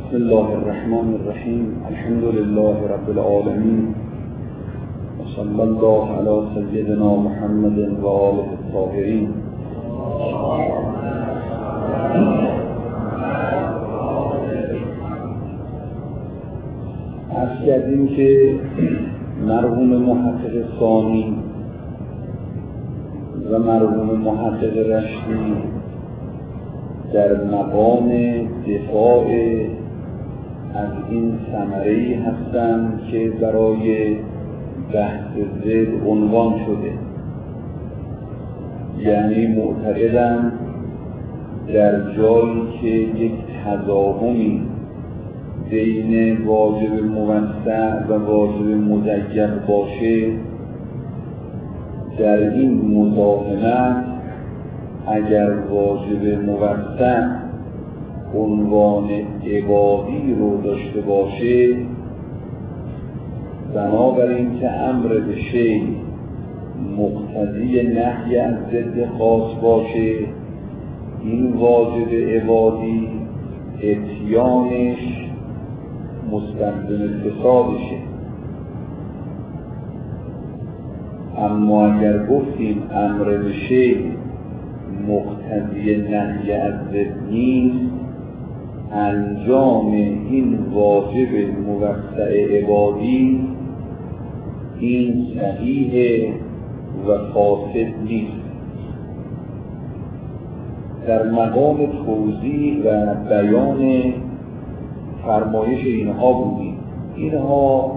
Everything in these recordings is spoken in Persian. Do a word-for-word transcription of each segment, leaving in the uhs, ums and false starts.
بسم الله الرحمن الرحیم. الحمد لله رب العالمین و صلی الله علی سیدنا محمد و آله الطاهرین. عرض کردیم که مرحوم محقق ثانی و مرحوم محقق رشدی در مقام دفاع از این ثمره‌ای هستند که برای بحث ضد عنوان شده، یعنی معتقدند در جایی که یک تضاهمی بین واجب موسع و واجب مضیق باشه، در این مزاحمت اگر واجب موسع عنوان عبادی رو داشته باشه، بنابراین که امر به شیء مقتضی نهی از ضد خاص باشه، این واجب عبادی اتیانش مستلزم فسادشه. اما اگر گفتیم امر به شیء مقتضی نهی از ضد نیست، انجام این واجب موسع عبادی این صحیح و فاسد نیست. در مقام توضیح و بیان فرمایش اینها بودیم. اینها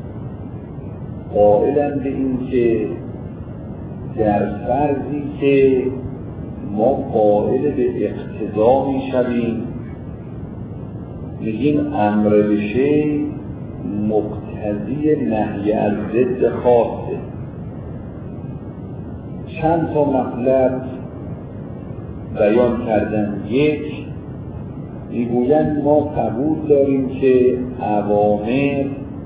قائلند به این که در فرضی که ما قائل به اقتضا می شویم، میگیم امر به شیء مقتضی نهی از ضد خاصه. چند تا مطلب بیان کردن. یک، میگویند ما قبول داریم که اوامر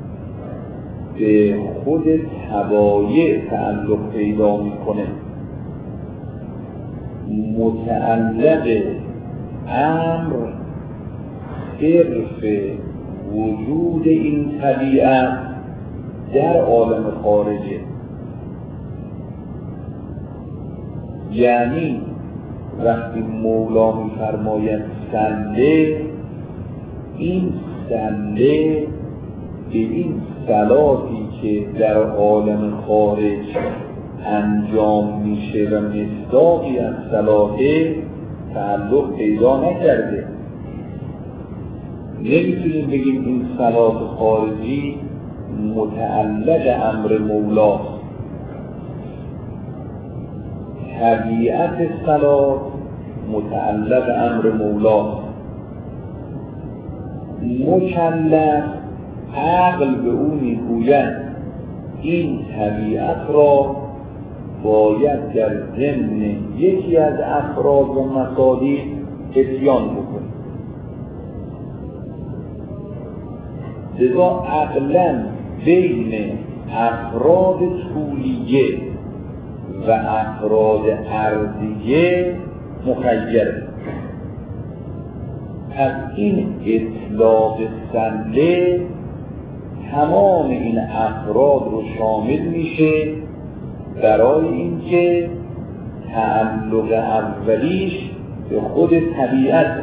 به خود تبایع تعلق پیدا میکنه. متعلق امر صرف وجود این طبیعت در عالم خارجه، یعنی وقتی مولا می‌فرماید صله، این صله به این صلاتی که در عالم خارج انجام میشه و مصداقی از صلاته تعلق پیدا نکرده. نمیتونیم بگیم این صلات خارجی متعلق امر مولاست. طبیعت صلات متعلق امر مولاست. مکلف عقل به او میگوید این طبیعت را باید در ضمن یکی از افراد و مصادیق اتیان بکنه. لذا عقلاً بین افراد طولیه و افراد عرضیه مخیره. از این اطلاق صله تمام این افراد رو شامل میشه، برای اینکه تعلق اولیش به خود طبیعت.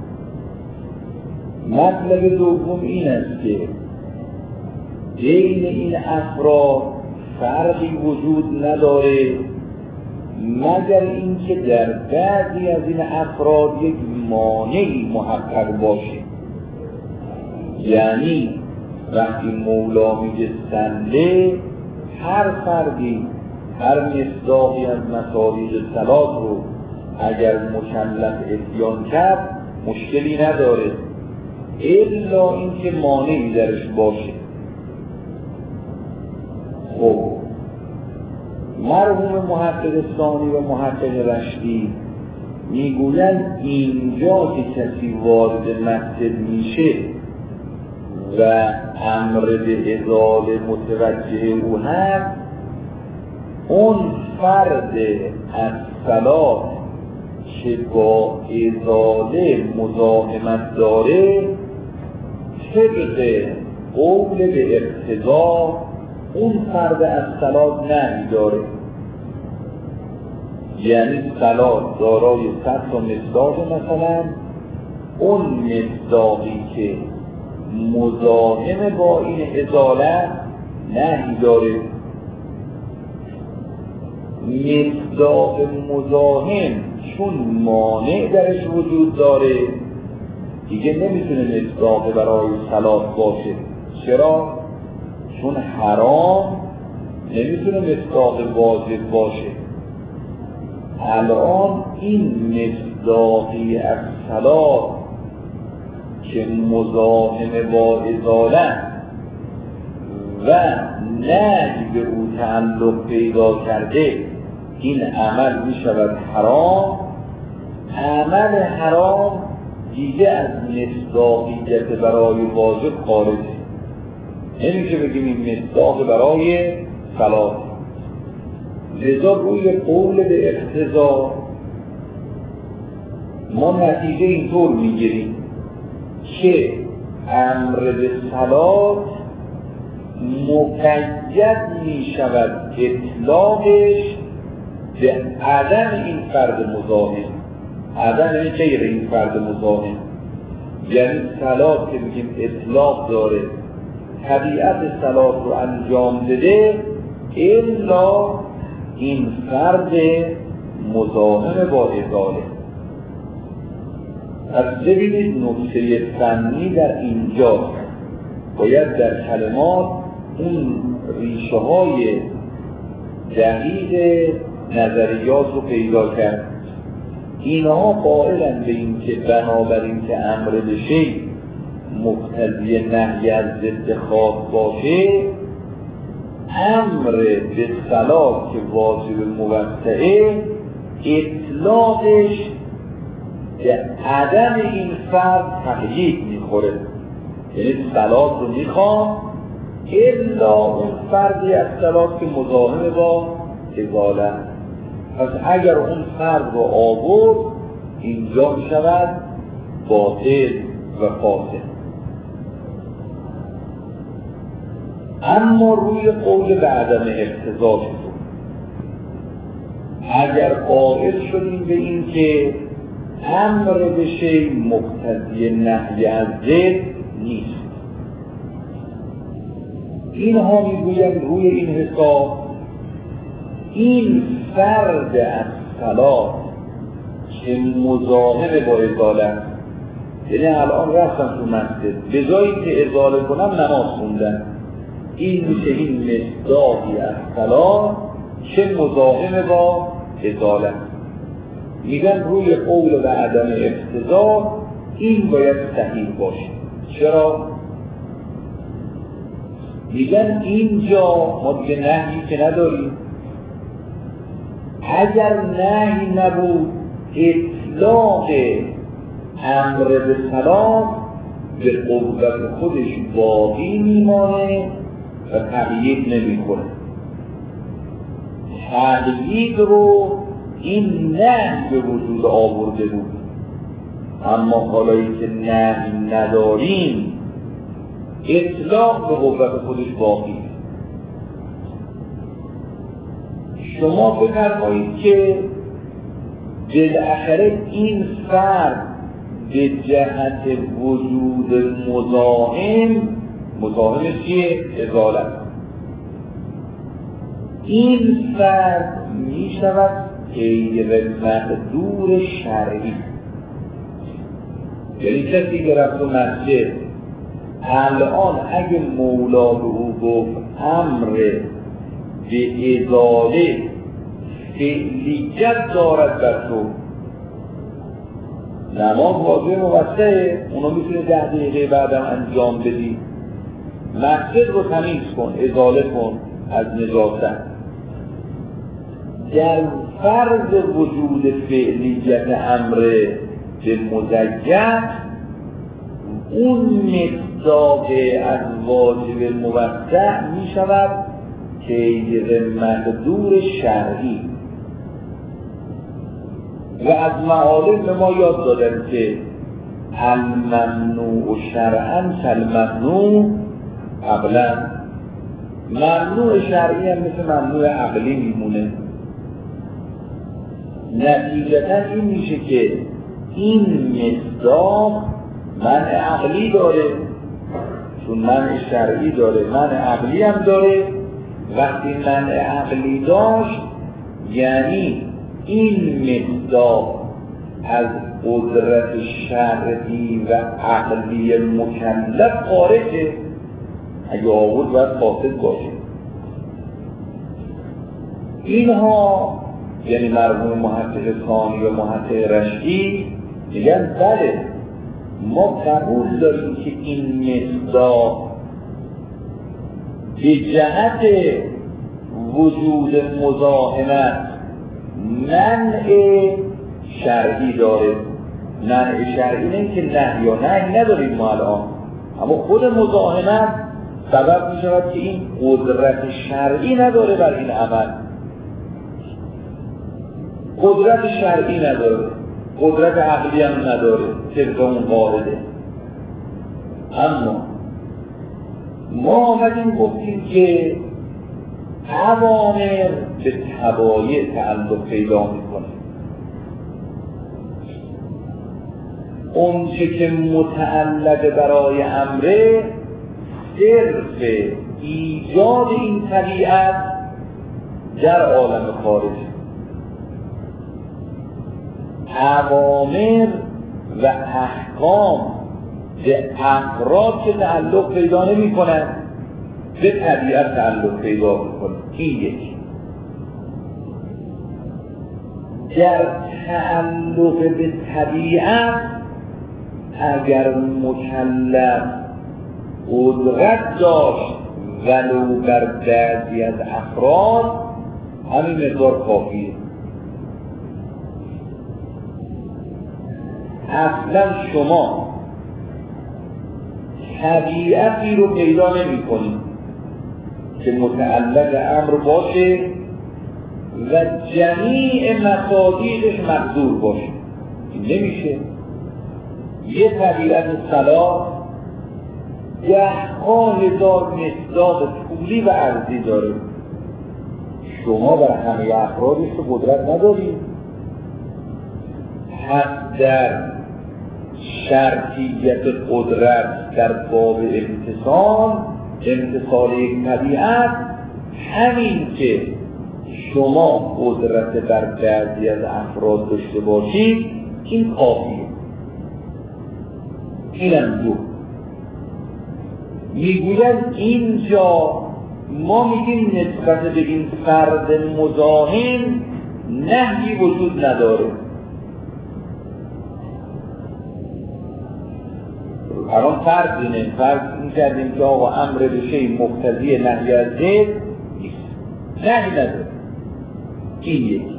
مطلب دوم این است که بین این افراد فرقی وجود نداره، مگر اینکه در بعضی از این افراد یک مانعی محقق باشه. یعنی وقتی مولا میگه صله، هر فردی هر مصداقی از مصادیق صلات رو اگر مکلف اتیان کرد مشکلی نداره، الا اینکه مانعی درش باشه. خب مرحوم محقق ثانی و محقق رشدی میگویند اینجا که کسی وارد مسجد میشه و امر به ازاله متوجه او هست، اون فرد از صلات که با ازاله مزاحمت داره طبق قول به اقتضا اون فرد از صلات نهی داره، یعنی صلات دارای صد تا مصداق، مثلا اون مصداقی که مزاحم با این ازاله نهی داره. مصداق مزاحم چون مانع درش وجود داره دیگه نمیتونه مصداق برای صلات باشه. چرا؟ چون حرام نمیتونه مصداق واجب باشه. الان این مصداقی از صلات که مزاحم با ازاله و نهی به او تعلق پیدا کرده، این عمل می شود حرام. عمل حرام دیگه از مصداقیت برای واجب خارجه، نمیشه بگیم این مصداق برای صلات. لذا روی قول به اقتضا ما نتیجه اینطور میگیریم که امر به صلات مقید می شود اطلاقش به عدم این فرد مزاحم، عدم غیر این فرد مزاحم. یعنی صلات که بگیم اطلاق داره، طبیعت صلات رو انجام بده الا این فرد مزاحم با ازاله. از ببینید نکته فنی در اینجا باید در کلمات اون ریشه های دقیق نظریات رو پیدا کرد. اینها قائلن به این که بنابراین که امر به شیء مقتضی نهی از ضد خاص باشه، امر به صلات که واجب موسعه اطلاقش به عدم این فرد تقیید میخوره. یعنی صلات رو میخوام الا اون فردی از صلات که مزاحم با ازاله. پس اگر اون فرد رو آورد اینجا میشود باطل و فاسد. اما روی قول به عدم اقتضا شد، اگر قائل شدیم به این که امر به شیء مقتضی نهی از ضد نیست، اینها میگویند روی این حساب این فرد از صلات که مزاحم با ازاله، یعنی الان رفتم تو مسجد به جایی که ازاله کنم نماز خوندن، این میشه این مصداقی از صلات که مزاحم با ازاله. میگن روی قول به عدم اقتضا این باید صحیح باشه. چرا؟ میگن اینجا ما دیگه نهی که نداریم، اگر نهی نبود اطلاق امر به صلات به قوت خودش باقی میمانه و تقیید نمیکنه. تقیید رو این نهی به وجود آورده بود، اما حالایی که نهی نداریم اطلاق به قوت خودش باقی. شما بفرمایید که بالاخره این فرد به جهت وجود مزاحم، مزاحم چیه؟ ازاله. این فرد می شود غیر مقدور شرعی، یعنی کسی که رفت و مسجد الان اگه مولا به او گفت امر به ازاله فعلیت دارد بر تو، نماز واجب موسعه، اونو میتونه ده دقیقه بعدم انجام بدی، مسجد رو تمیز کن، ازاله کن از نجاست. در فرض وجود فعلیت امر به مزید اون مصداق از واجب موسع می شود غیر مقدور شرعی. و از معالم به ما یاد دادن که الممنوع شرعا کالممنوع عقلا، ممنوع شرعی هم مثل ممنوع عقلی میمونه. نتیجتا این میشه که این مصداق منع عقلی داره، چون منع شرعی داره منع عقلی هم داره. وقتی منع عقلی داشت یعنی این مصداق از قدرت شرعی و عقلی مکلف خارجه. اگه آورد باید فاسد باشه. اینها یعنی مرحوم محقق ثانی و محقق رشدی میگن بله ما قبول داریم که این مصداق به جهت وجود مزاحمت منع شرعی داره. منع شرعی نه که نه یا نه نداریم ما الان، اما خود مزاحمت سبب می شود که این قدرت شرعی نداره بر این عمل. قدرت شرعی نداره، قدرت عقلی هم نداره، طبق اون قاعده. اما ما آمدیم گفتیم که اوامر به تبایع تعلق پیدا میکنه. اون چه که متعلق برای امره صرف ایجاد این طبیعت در عالم خارج. اوامر و احکام به افراد که تعلق پیدا نمی کنن به طبیعت تعلق پیدا میکنه. این یکی. در تعلق به طبیعت اگر مکلف قدرت داشت ولو بر بعضی از افراد همین مقدار کافیه. اصلا شما طبیعتی رو پیدا نمی کنید که متعلق امر باشه و جمیع مصادیقش مقدور باشه. این نمیشه. یه طبیعت صلاح ده ها هزار مصداق طولی و عرضی داره. شما بر همه افرادش رو قدرت ندارید. پس در شرطیت قدرت در باب امتصال امتصال یک طبیعت همین که شما قدرت بر بعضی از افراد داشته باشید این کافیه. اینم دو میگوید اینجا ما میگیم نسبت به این فرد مزاحم نهی وجود نداره. الان فرض اینه، فرض این کردیم که آقا امر به شیء مقتضی نهی از ذکر نیست، نهی نداره. این یکی.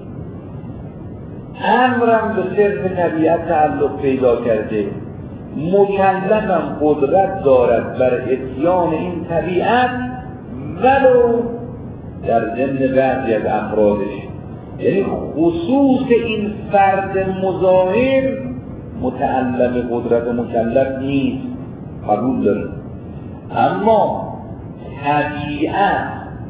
امرم به صرف طبیعت تعلق پیدا کرده، مکلفم قدرت دارد بر اتیان این طبیعت ولو در ضمن بعضی از افرادش. یعنی خصوص این فرد مزاحم متعلق قدرت مکلف نیست، قبول داریم. اما طبیعت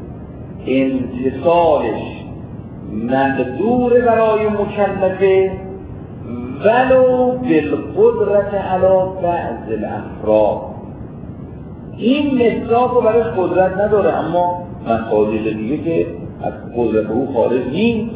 امتصالش مقدور برای مکلفه ولو بالقدرت علی بعض الافراد. این مصداق رو برای قدرت نداره، اما مصادیق دیگه که از قدرت او خارج نیست.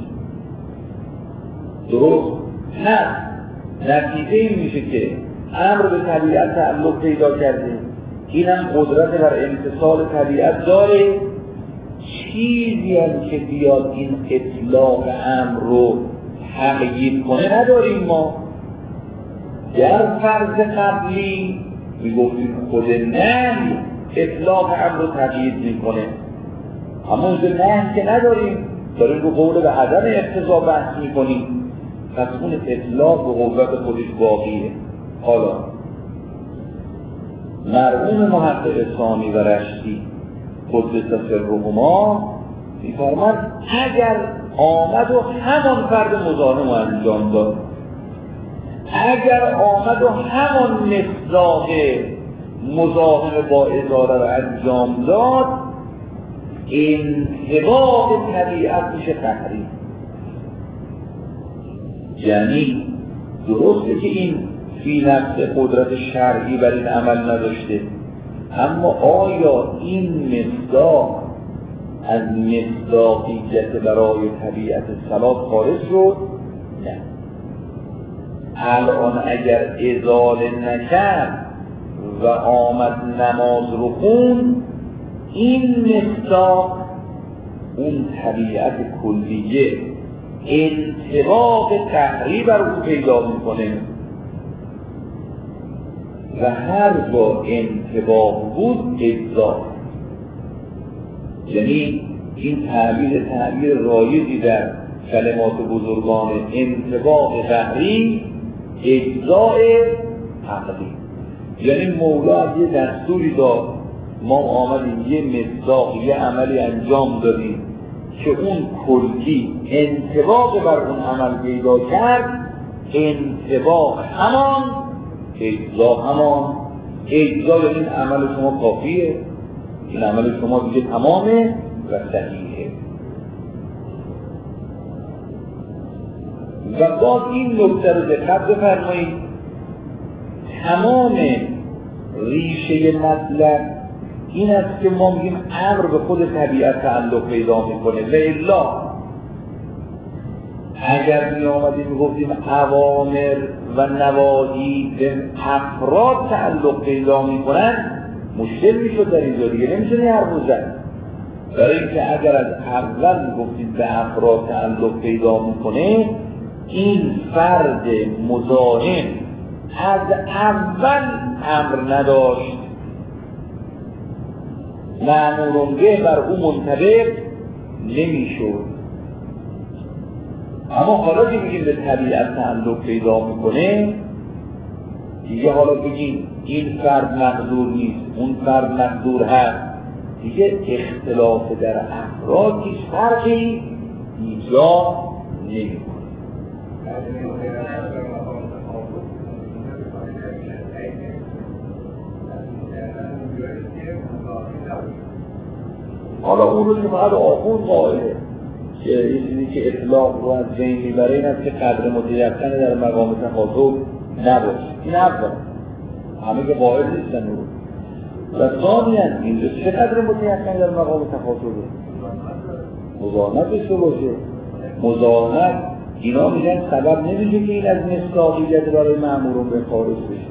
درست؟ نه. نتیجه این میشه که امر به طبیعت تعلق پیدا کرده، اینم قدرت بر امتصال طبیعت داره. چیزی هم که بیاد این اطلاق امر رو تقیید کنه نداریم. ما در فرض قبلی میگفتیم خود نهی اطلاق امر رو تقیید میکنه، اما اینجا نهی که نداریم، داریم رو قول به عدم اقتضا بحث میکنیم. پس اون اطلاق به قوت خودش باقیه. حالا مرحوم محقق ثانی و رشدی قدس سرهما می‌فرماید اگر آمد و همان فرد مزاحم رو انجام داد، اگر آمد و همان مصداق مزاحم با ازاله رو انجام داد، انطباق طبیعت میشه تحریم. یعنی درسته که این فی نفس قدرت شرعی بر این عمل نداشته، اما آیا این مصداق از مصداقیت برای طبیعت صلات خارج شد؟ نه. الان اگر ازاله نکرد و آمد نماز رو خون، این مصداق اون طبیعت کلیه انطباق تحریم بر او پیدا میکنه و هر جا انطباق بود اجزا. یعنی این تعبیر تعبیر رایجی در کلمات بزرگان انطباق تحریم اجزاء عقلی. یعنی مولا از یه دستوری داد، ما آمدیم یه مصداق یه عملی انجام دادیم که اون کلی انطباق بر اون عمل پیدا کرد، انطباق همان اجزا همان اجزا. یعنی این عمل شما کافیه، این عمل شما دیگه تمامه و صحیحه. و باز این نکته رو دقت بفرمایید، تمام ریشه مطلب این است که ما میگیم امر به خود طبیعت تعلق پیدا میکنه. و الا اگر می آمدیم میگفتیم اوامر و نواهی به افراد تعلق پیدا میکنن، مشکل میشد در اینجا، دیگه نمیشه حرف زد. برای اینکه اگر از اول میگفتیم به افراد تعلق پیدا میکنه، این فرد مزاحم از اول امر نداشت، مأمور به بر او منطبق نمیشد. اما حالا که میگیم به طبیعت تعلق پیدا میکنه، دیگه حالا بگیم این فرد مقدور نیست، اون فرد مقدور هست، دیگه اختلاف در افراد هیچ فرقی ایجاد نمیکنه. حالا اون رو که فقط آخون قائله که این چیزی که اطلاق رو از بین میبره این است که قدر متیقن در مقام تخاطب نباشه. این اول همه که قائل نیستن رو. و ثانیاً اینجا چه قدر متیقن در مقام تخاطبه؟ مزاحمت داشته باشه. مزاحمت اینا میگن سبب نمیشه که این از مصداقیت برای مأمورون به خارج بشه.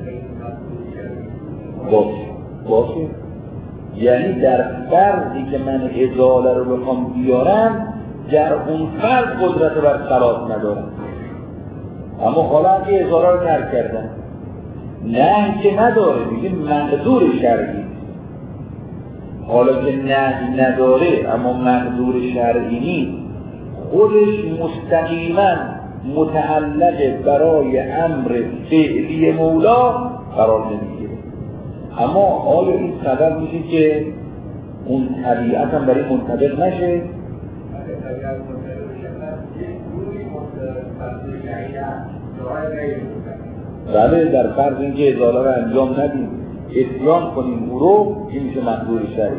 باشه باشه یعنی در فرضی که من ازاله رو بخوام بیارم، در اون فرض قدرت بر صلات ندارم، اما حالا که ازاله رو ترک کردم، نه که نداره، میگه مقدور شرعی. حالا که نه نداره اما مقدور شرعی نیست، خودش مستقیما متعلق برای امر فعلی مولا قرار نمیگیره. اما آیا این سبب میشه که اون طبیعت هم برای منطبق نشه؟ بله، در فرض اینکه ازاله رو انجام ندیم، اتیان کنیم او رو، این میشه مقدور شرعی.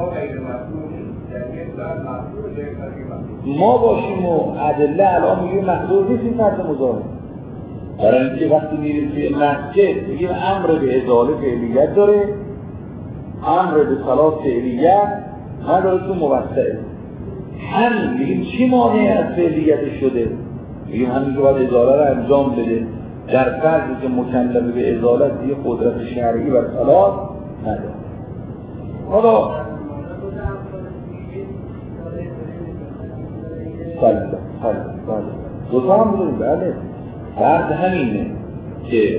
ما باشیم و ادله الان میگه مقدور نیست این فرد مزاحم. برای اینکه وقتی میریم توی مسجد میگیم امر به ازاله فعلیت داره، امر به صلات فعلیت نداره، تو موسعه. همین میگیم چی مانع از فعلیت شده؟ میگیم همین که باید ازاله رو انجام بده، در فرضی که مکلف به ازاله دیگه قدرت شرعی و صلات نداره. حالا سلام سلام سلام دو تا هم بودیم. بله، فرض همینه که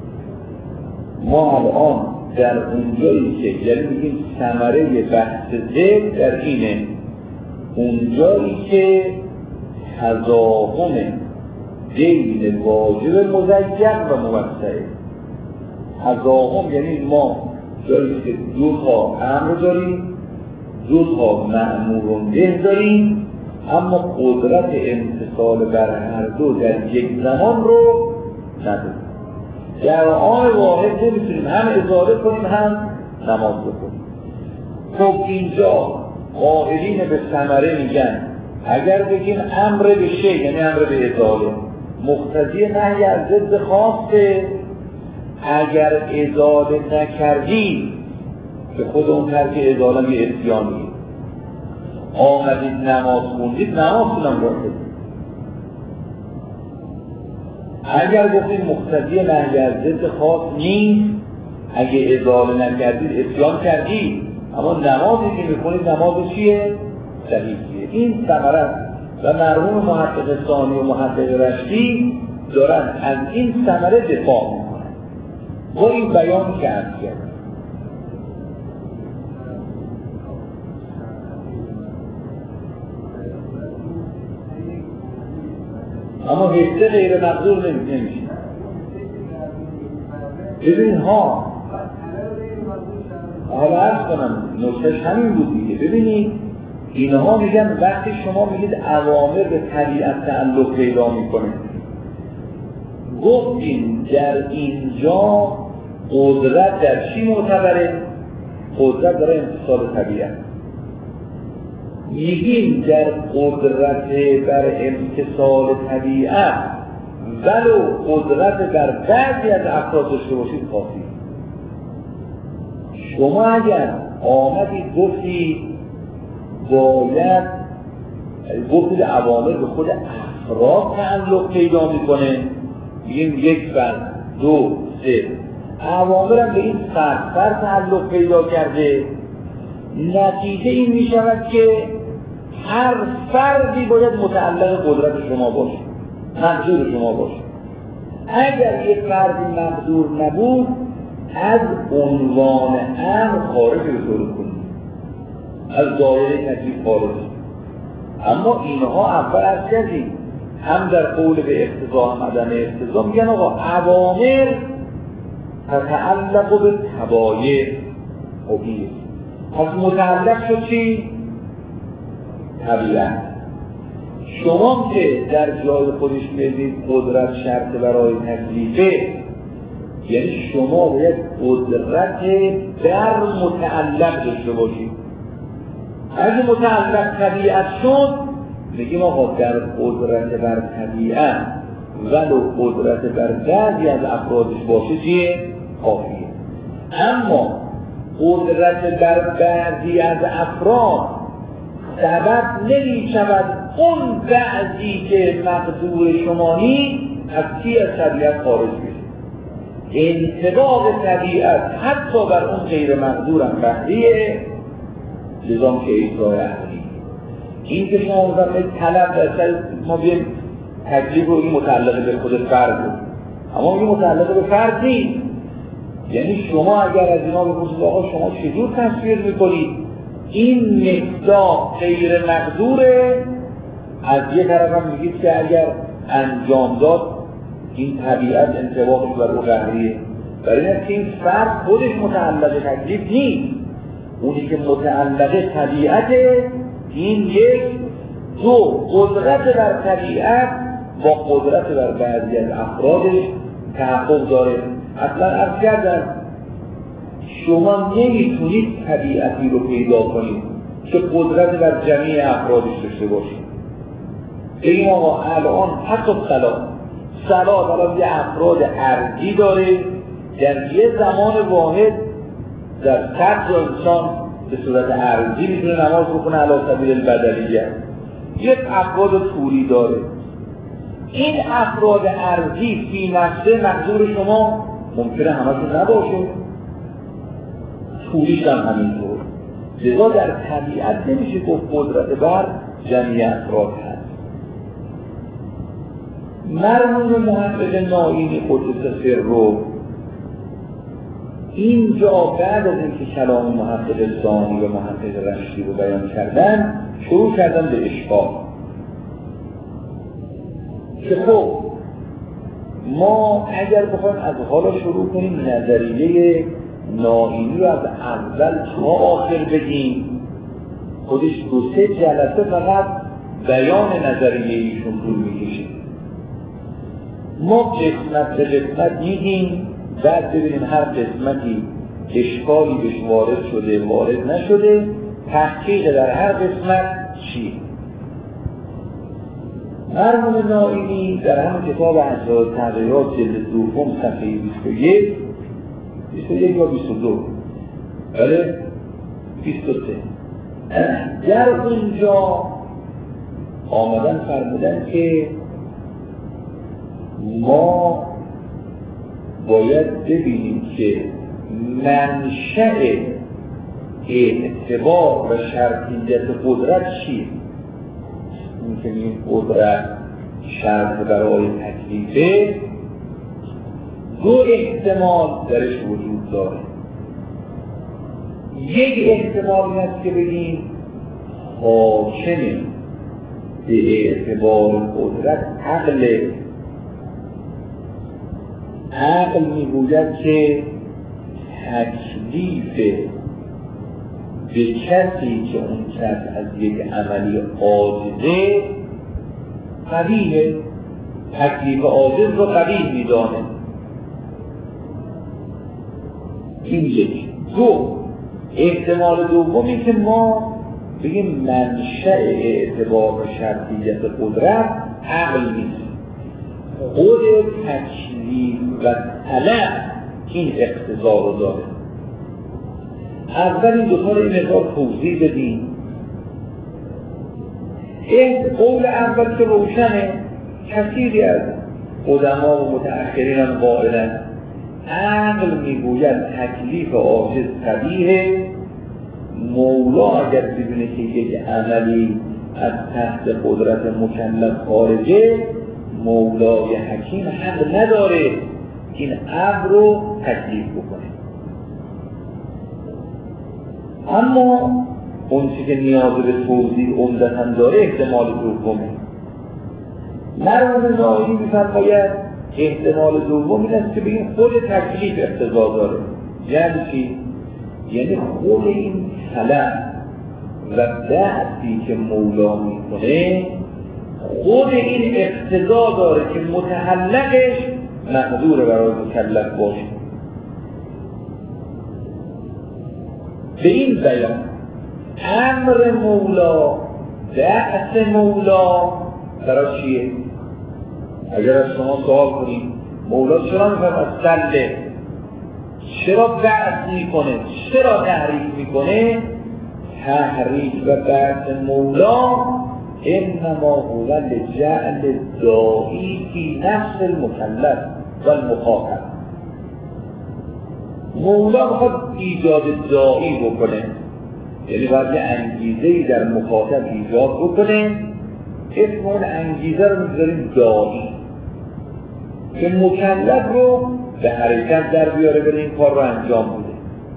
ما الان در اونجایی که یعنی میگیم ثمره بحث ذهن در اینه، اونجایی که تضاهم بین واجب مزین و موسعه. تضاهم یعنی ما جایی که دو تا امر داریم، دو تا مأمور به داریم، اما قدرت امتصال بر هر دو در یک زمان رو نداره. در آن واحد نمیتونیم هم ازاله کنیم هم نماز بکنیم. خب اینجا قائلین به ثمره میگن اگر بگیم امر به شی یعنی امر به ازاله مقتضی نهی از ضد خاصه، اگر ازاله نکردی که خود اون ترک ازاله یه اسیانیه، آمدید نماز خوندید نمازتونم باید. اگر گفتید مقتضی نهی از ضد خاص نیست، اگه ازاله نکردید اسیان کردید، اما نمازی که میکنید نماز چیه؟ صحیحیه. این ثمره و مرحوم محقق ثانی و محقق رشدی دارن از این ثمره دفاع میکنن با این بیان که عرض کردن. اما حفظه غیر مقدور نمیشه. ببین ها حالا عرض کنم نکتهش همین بود دیگه. ببینید اینها میگن وقتی شما میگید اوامر به طبیعت تعلق پیدا میکنه، گفتیم در اینجا قدرت در چی معتبره؟ قدرت داره امتصال طبیعت. میگیم در قدرت بر امتصال طبیعت ولو قدرت بر بعضی از افراد داشته باشید کافی. شما اگر آمدید گفتید باید گفتید اوامر به خود افراد تعلق پیدا میکنه، میگیم یک فرد دو سه اوامر هم به این فرد فرد تعلق پیدا کرده، نتیجه این میشود که هر فردی باید متعلق قدرت شما باشه، مقدور شما باشه. اگر یک فردی مقدور نبود از عنوان امر خارج به طور کنید، از دایره تکلیف خارج. اما اینها اول از کردیم هم در قول به اقتضا هم عدم اقتضا میگن آقا اوامر تتعلق به تبایع حبیه. پس متعلق شد چی؟ طبیعت. شما که در جای خودش میدید قدرت شرط برای تکلیفه، یعنی شما باید قدرت در متعلق داشته باشید. اگه متعلق طبیعت شد میگیم آقا در قدرت بر طبیعت ولو قدرت بر بعضی از افرادش باشه چیه؟ کافیه. اما قدرت بر بعضی از افراد سبب نمی شود اون بعضی که مقدور شما نیست از چی از طبیعت خارج بشه. انطباق طبیعت حتی بر اون غیر مقدور هم بحریه، لذا که ایسای اهلی. این که شما مزمه طلب در سر ما بیم تکلیف رو این متعلق به خود فرد بود، اما این متعلق به فرد نیست. یعنی شما اگر از اینا بپرسید آقا شما چجور تصویر میکنید این مقدار غیر مقدوره، از یه طرف هم میگید که اگر انجام داد این طبیعت انطباقش بر او قهریه. برای این که این فرد خودش متعلق تکلیف نیست، اونی که متعلق طبیعته این یک دو قدرت بر طبیعت با قدرت بر بعضی از افرادش تحقق داره. اصلا عرض کردم شما نمیتونید طبیعتی رو پیدا کنید که قدرت بر جمعی افرادش داشته باشید. این آقا الان حتی صلاح صلاح الان یه افراد ارضی داره، در یه زمان واحد در صد انسان به صورت ارضی میتونه نماز بکنه علی سبیل البدلیه. یک افراد طوری داره. این افراد ارضی فی نفسه مقدور شما ممکنه همشون نباشه، طوریش هم همینطور. لذا در طبیعت نمیشه گفت قدرت بر جمعی افراد هست. مرحوم محقق نائینی قدس سر رو اینجا بعد از اینکه کلام محقق ثانی و محقق رشدی رو بیان کردن شروع کردن به اشکال که خب ما اگر بخوایم از حالا شروع کنیم نظریه نائینی رو از اول تا آخر بگیم خودش دو سه جلسه فقط بیان نظریه ایشون طول میکشه. ما قسمت به قسمت میگیم، بعد ببینیم هر قسمتی اشکالی بهش وارد شده وارد نشده، تحقیق در هر قسمت چیه. مرحوم نائینی در همون کتاب اسرار تغییرات جلد دوم صفحه بیست و یک بیست و یک یا بیست و دو بله بیست و سه در اونجا آمدن فرمودن که ما باید ببینیم که منشأ اعتبار و شرطیت قدرت چیه. این که این قدرت شرط برای تکلیفه، دو احتمال درش وجود داره. یک احتمال این است که بگیم حاکم به اعتبار قدرت عقل عقل میگوید که تکلیف به کسی که اون کس از یک عملی عاجزه قبیحه، تکلیف عاجز رو قبیح میدانه. این یک. دو احتمال دومی که ما بگیم منشأ اعتبار و شرطیت قدرت عقل نیست، خود تکلیف و طلب این اقتضا رو داره. اول این دوتا رو این مقدار توضیح بدیم. این قول اول که روشنه، کثیری از قدما و متأخرین هم قائلن عقل میگوید تکلیف عاجز قبیحه. مولا اگر بدونه که یک عملی از تحت قدرت مکلف خارجه، مولای حکیم حق نداره این امر رو تکلیف بکنه. اما اون چی که نیاز به توضیح عمدتاً داره احتمال دومه. مرحوم نائینی می‌فرماید احتمال دوم این است که بگیم خود تکلیف اقتضا داره. یعنی چی؟ یعنی خود این طلب و بعثی که مولا میکنه خود این اقتضا داره که متعلقش مقدور برای مکلف باشه. به این بیان امر مولا، بعث مولا برای چیه؟ اگر از شما سوال کنیم مولا چرا میفرماید سله، چرا بعث میکنه، چرا تحریک میکنه؟ تحریک و بعث مولا انما هو لجعل داعی فی نفس المکلف و المخاطب. مولا میخواد ایجاد داعی بکنه، یعنی باید یه انگیزه‌ای در مخاطب ایجاد بکنه. اسم اون انگیزه رو میذاریم داعی که مکلف رو به حرکت در بیاره، بره این کار رو انجام بده.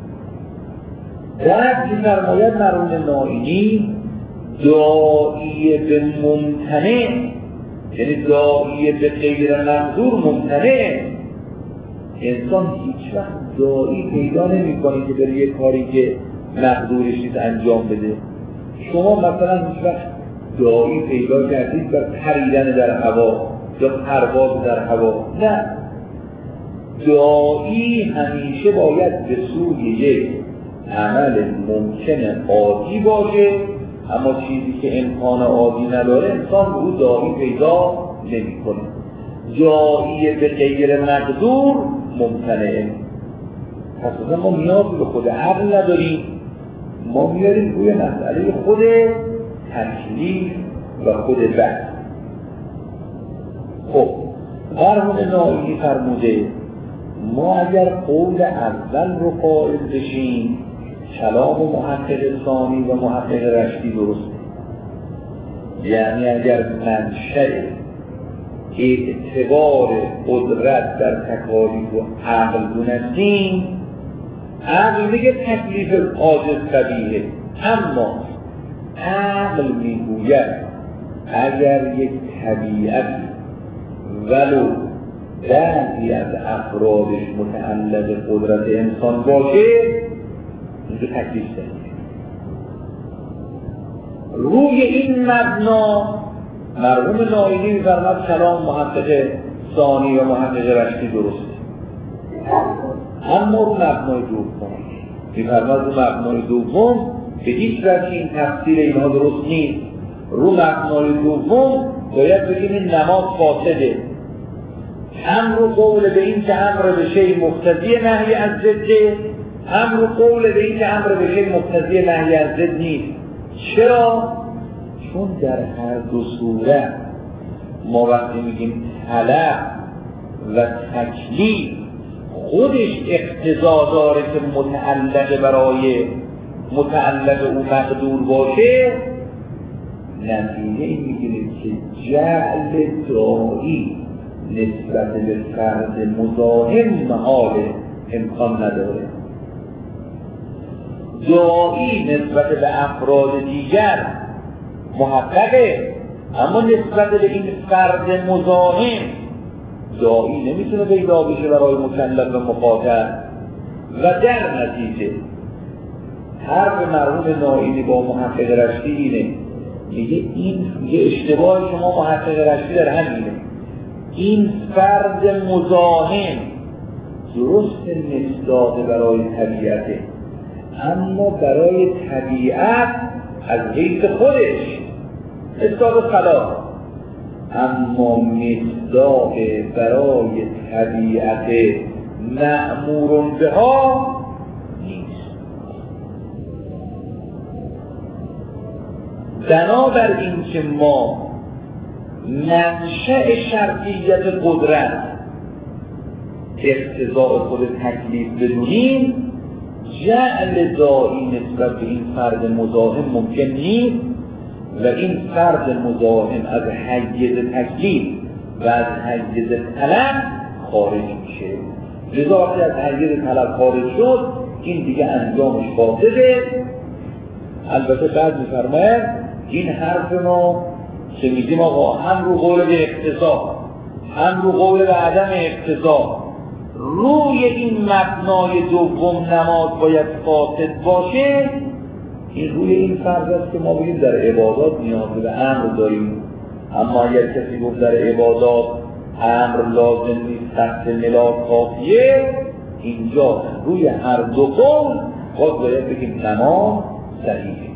بعد می‌فرماید مرحوم نائینی داعی به ممتنع، یعنی داعی به غیر مقدور ممتنع. انسان هیچ وقت داعی پیدا نمی‌کنه که بره یه کاری که مقدورش نیست انجام بده. شما مثلا هیچ وقت داعی پیدا کردید بر پریدن در هوا یا پرواز در هوا؟ نه، داعی همیشه باید به سوی یک عمل ممکن عادی باشه، اما چیزی که امکان عادی نداره انسان به او داعی پیدا نمی کنه. داعی به غیر مقدور ممتنعه. پس ما نیاز به خود عقل نداریم، ما میاریم روی مسئله خود تکلیف و خود بعث. خب مرحوم نائینی فرموده ما اگر قول اول رو قائل بشیم کلام محقق ثانی و محقق رشدی درسته. یعنی اگر منشأ اعتبار قدرت در تکالیف و عقل دونستیم، عقل میگه تکلیف عاجز قبیحه، اما عقل میگوید اگر یک طبیعتی ولو بعضی از افرادش متعلق قدرت انسان باشه اینجا تکلیف داریم. روی این مبنا مرحوم نائینی می‌فرماید کلام محقق ثانی و محقق رشدی درسته. اما رو مبنای دوم می‌فرماد رو مبنای دوم به هیچ وجه این تفسیر اینها درست نیست. رو مبنای دوم باید بگیم این نماز فاسده. هم رو قول به این که امر به شیء مقتضی نهی از ضده، هم رو قول به این که امر به شیء مقتضی نهی از ضد نیست. چرا؟ چون در هر دو صورت ما وقتی میگیم طلب و تکلیف خودش اقتضا داره که متعلق برای متعلق او مقدور باشه، نتیجه این میگیریم که جعل داعی نسبت به فرد مزاحم محال امکان نداره. داعی نسبت به افراد دیگر محققه، اما نسبت به این فرد مزاحم داعی نمیتونه پیدا بشه برای مکلف و مخاطب. و در نتیجه حرف مرحوم نائینی با محقق رشدی اینه، میگه این یه اشتباه شما محقق رشدی در همینه. این فرد مزاحم درست مصداق برای طبیعته، اما برای طبیعت از حیث خودش مصداق خلاف، اما مصداق برای طبیعت مأمور بها نیست. بنابراین که ما منشأ شرطیت قدرت اقتضاء خود تکلیف بدونیم، جعل داعی نسبت به این فرد مزاحم ممکن نیست و این فرد مزاحم از حیز تکلیف و از حیز طلب خارج میشه. لذا وقتی از حیز طلب خارج شد این دیگه انجامش فاسده. البته بعد میفرماید این حرف ما که میگیم آقا هم رو قول به اقتضا هم رو قول به عدم اقتضا روی این مبنای دوم نماز باید فاسد باشه، این روی این فرض است که ما بگیم در عبادات نیاز به امر داریم، اما اگر کسی گفت در عبادات امر لازم نیست تحت ملاک کافیه، اینجا روی هر دو قول باید باید بگیم نماز صحیحه.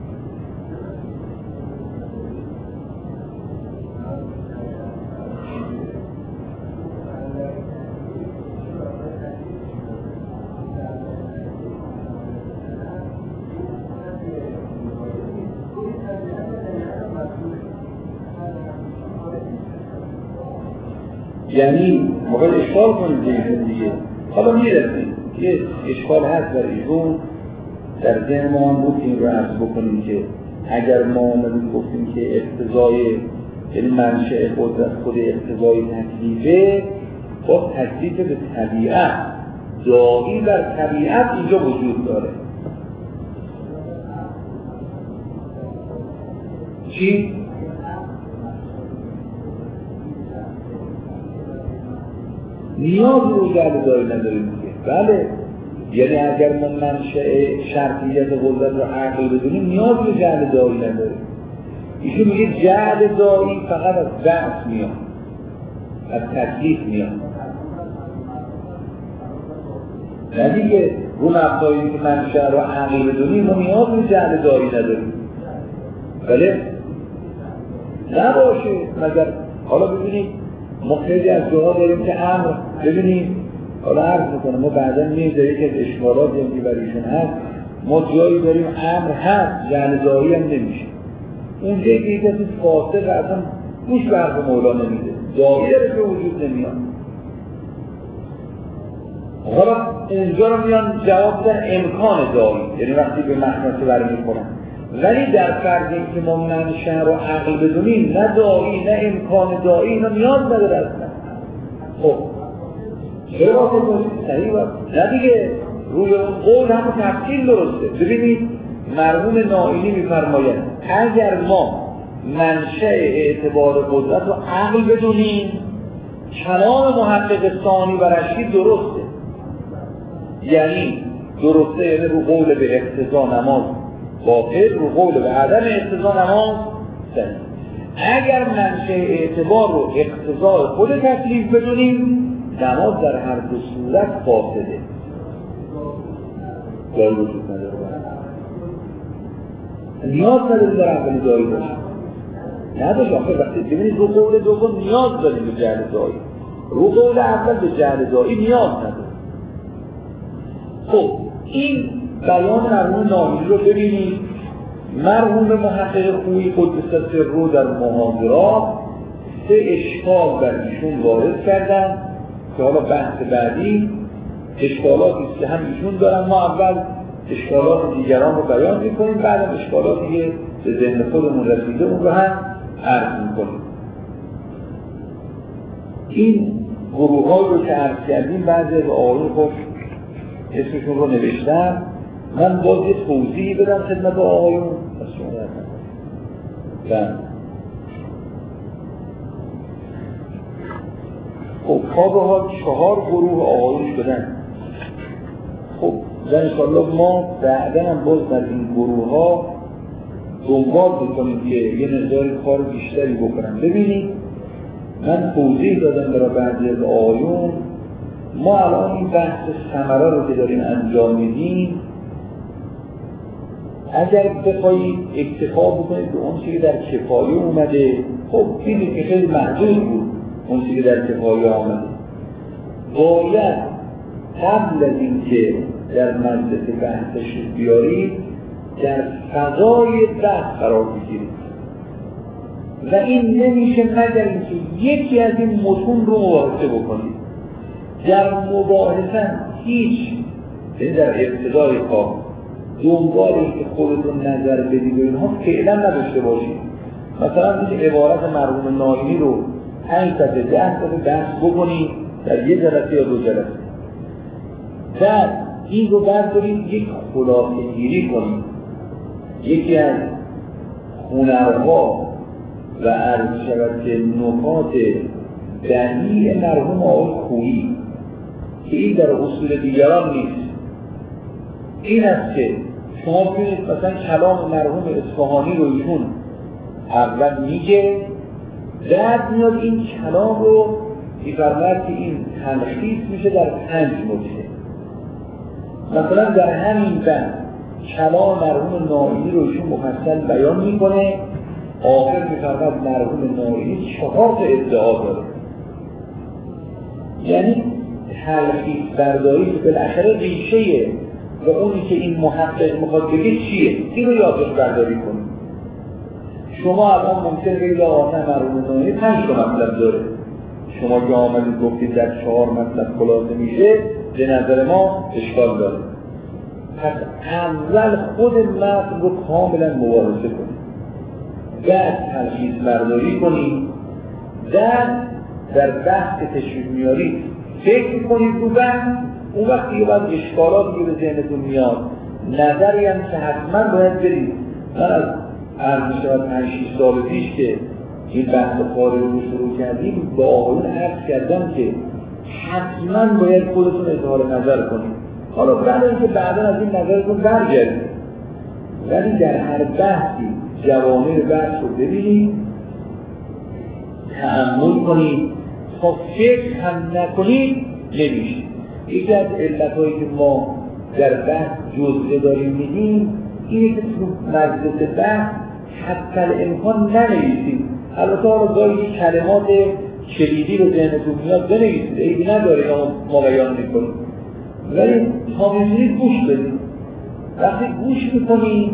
یعنی موقع اشکال کنید دیگه دیگه حالا میرسیم یه اشکال هست در ایشون در ذهن ما هم بود که این رو عرض بکنیم که اگر ما آمدیم گفتیم که اقتضای یعنی منشأ قدرت خود اقتضای تکلیفه، خب تکلیف به طبیعت داعی بر طبیعت اینجا وجود داره. چی؟ نیاز رو جعل داعی نداریم دیگه. بله، یعنی اگر ما منشأ شرطیت قدرت رو عقل بدونیم نیاز رو جعل داعی نداریم. ایشون میگه جعل داعی فقط از بعث میاد، از تکلیف میاد. نه دیگه رو مبنای که منشأ رو عقل بدونیم ما نیاز رو جعل داعی نداریم. بله؟ نباشه. مگر حالا ببینید ما خیلی از جاها داریم که امر ببینیم، حالا عرض میکنم ما بعدا میذاریم که از اشکالات که برایشون هست، ما جایی داریم امر هست جعل داعی هم نمیشه. اونجایی که یک کسی فاسق اصلا گوش به حرف مولا نمیده، داعی داره به وجود نمیاد. حالا اینجا رو میان جواب در امکان داعی، یعنی وقتی به مخمسه برمیکنن، ولی در فرضی که ما منشأ رو عقل بدونیم نه داعی نه امکان داعی اینا نیاز نداره اصلا. خب چرا واسه باشید صحیح باید؟ نه دیگه روی اون قول همون تفصیل درسته. ببینید مرحوم نائینی میفرماید اگر ما منشأ اعتبار قدرت رو عقل بدونیم کلام محقق ثانی و رشید درسته، یعنی درسته، یعنی رو قول به اقتضا نماز باطل، رو قول به عدم اقتضا نماز صحیح. اگر منشأ اعتبار رو اقتضاء خود تکلیف بدونیم، نماز در هر دو صورت فاسده. جایی وجود نداره، نیاز نداره در اول جایی باشه، نداره. آخه وقتی ببینید رو قول دوم نیاز داریم به جعل دایی، رو قول اول به جعل دایی نیاز نداره. خب این بیان مرحوم ناهیدی رو ببینید. مرحوم محقق خویی قدس سره در محاضرات سه اشکال بر ایشون وارد کردن که حالا بحث بعدی اشکالاتی است که هم ایشون دارن. ما اول اشکالات دیگران رو بیان میکنیم، بعد اشکالاتی که به ذهن خودمون رسیده اون رو هم عرض میکنیم. این گروه ها رو که عرض کردیم بعضی از آقایون خب اسمشون رو نوشتم، من باز یه توضیحی بدم خدمت آقایون. خب خواب ها چهار گروه آقایون شدن. خب در انشاءالله ما بعدا هم باز در این گروه ها دنبال بکنیم که یه مقدار کار بیشتری بکنم. ببینید من توضیح دادم برای بعضی از آقایون. ما الان این بحث ثمره رو که داریم انجام میدیم، اگر بخواهید اکتفا بکنید به اون چیزی که در کفایه اومده، خب دیدید که خیلی محدود بود اون چیزی که در کفایه آمده. باید قبل از این که در مجلس بحثش بیارید در فضای بحث قرار بگیرید و این نمیشه مگر اینکه یکی از این متون رو مباحثه بکنید. در مباحثه هیچ در ابتدای کار دنبال این که خودتون نظر بدید و اینها فعلا نداشته باشید. مثلا میشه عبارت مرحوم ناینی رو پنج صفحه ده صفحه بحث بکنید در یه جلسه یا دو جلسه، بعد این رو بردارید یک خلاصه گیری کنید. یکی از هنرها و عرض شود که نکات دلیل مرحوم آقای خویی که این در اصول دیگران نیست، این است که شما ببینید مثلا کلام مرحوم اصفهانی رو ایشون اول میگه، بعد میاد این کلام رو میفرماید که این تلخیص میشه در پنج نکته. مثلا در همین بند کلام مرحوم ناینی رو ایشون مفصل بیان میکنه، آخر میفرماید مرحوم ناینی چهار تا ادعا داره. یعنی تلخیص برداری که بالاخره ریشه و اونی که این محقق میخواد بگه چیه، این رو یادش برداری کنید. شما الان ممکن بگید آقا مرحوم ناینی پنج تا مطلب داره، شما که آمدید گفتید در چهار مطلب خلاصه میشه، به نظر ما اشکال داره. پس اول خود متن رو کاملا مباحثه کنید، بعد تلخیص برداری کنید، بعد در بحث تشریح میارید فکر کنید رو بحث. اون وقت دیگه باید اشکالاتی به ذهنتون میاد، نظری هم که حتما باید برید. من از عرض میشود پنج شش سال پیش که این بحث خارج رو شروع کردیم با آقایون عرض کردم که حتما باید خودتون اظهار نظر کنید. حالا بعد اینکه بعدا از این نظرتون برگردید، ولی در هر بحثی جوامع بحث رو ببینید، تأمل کنید، تا فکر هم نکنید نمیشه. یکی از علتهایی که ما در بحث جزئه داریم میدیم اینه که تو مجلس بحث حتی الامکان ننویسید. البته حالا گاهی کلمات کلیدی رو ذهنتون میاد بنویسید، عیبی نداره یا ما بیان میکنیم، ولی تا میتونید گوش بدید. وقتی گوش میکنید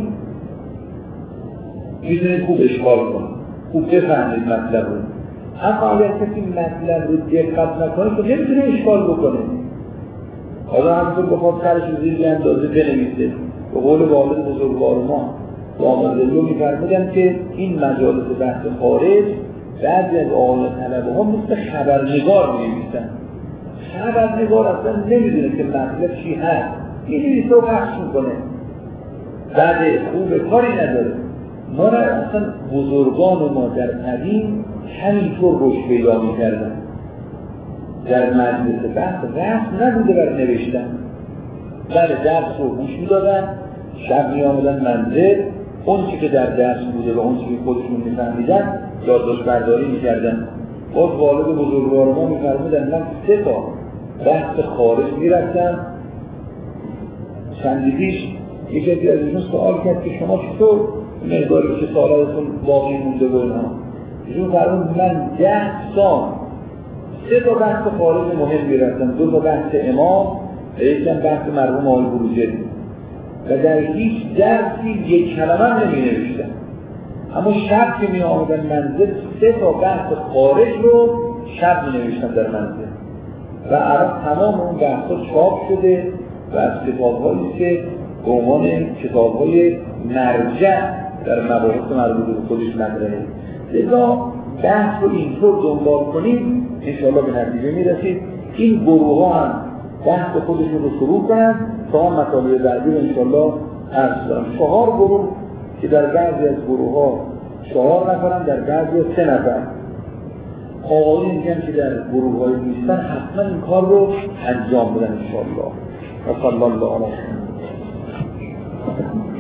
میتونید خوب اشکال کنید، خوب بفهمید مطلب رو. اما اگر کسی مطلب رو دقت نکنه که نمیتونه اشکال بکنه. حالا همونطور بخواد سرش رو زیر اندازه بنویسه. به قول والد بزرگوار ما دامادلو میفرمودن که این مجالس بحث خارج بعضی از آقایان طلبه ها مثل خبرنگار می‌نویسن. خبرنگار اصلا نمیدونه که مطلب چی هست، می‌نویسه و پخش میکنه، بعد خوب کاری نداره. ما را اصلا بزرگان ما در قدیم همینطور رشد پیدا می‌کردن. در مجلس بحث رسم نبوده بر نوشتن، بله درس رو گوش می‌دادن، شب می‌آمدن منزل، اون چی که در دست بوده و اون چی که خودشون میفهمیدن یادداشت برداری میکردن. باز والد بزرگوار ما میفرمودن من سه تا بحث خارج میرفتم. چندی پیش یکی از ایشون سوال کرد که شما چطور مقداری که سالاتون باقی مونده و اینها؟ ایشون فرمود من ده سال سه تا بحث خارج مهم میرفتم، دو تا بحث امام و یکم بحث مرحوم آقای بروجردی و در هیچ درسی یک کلمه نمی نوشتم، اما شب که می آمدن منزل سه تا بحث خارج رو شب می نوشتم در منزل و الان تمام اون بحث ها چاپ شده و از کتاب هایی که به عنوان کتاب های مرجع در مباحث مربوط به خودش مطرحه. لذا بحث رو اینطور دنبال کنیم انشاءالله به نتیجه میرسید. این گروه ها هم بحث خودشون رو شروع کنن تا هم مطالب بعدی رو انشاءالله عرض دارم. چهار گروه که در بعضی از گروه ها چهار نفرن، در بعضی از سه نفر. آقایون میگن که در گروه های نیستن حتما این کار رو انجام بدن انشاءالله. و صلی الله علیه و سلم.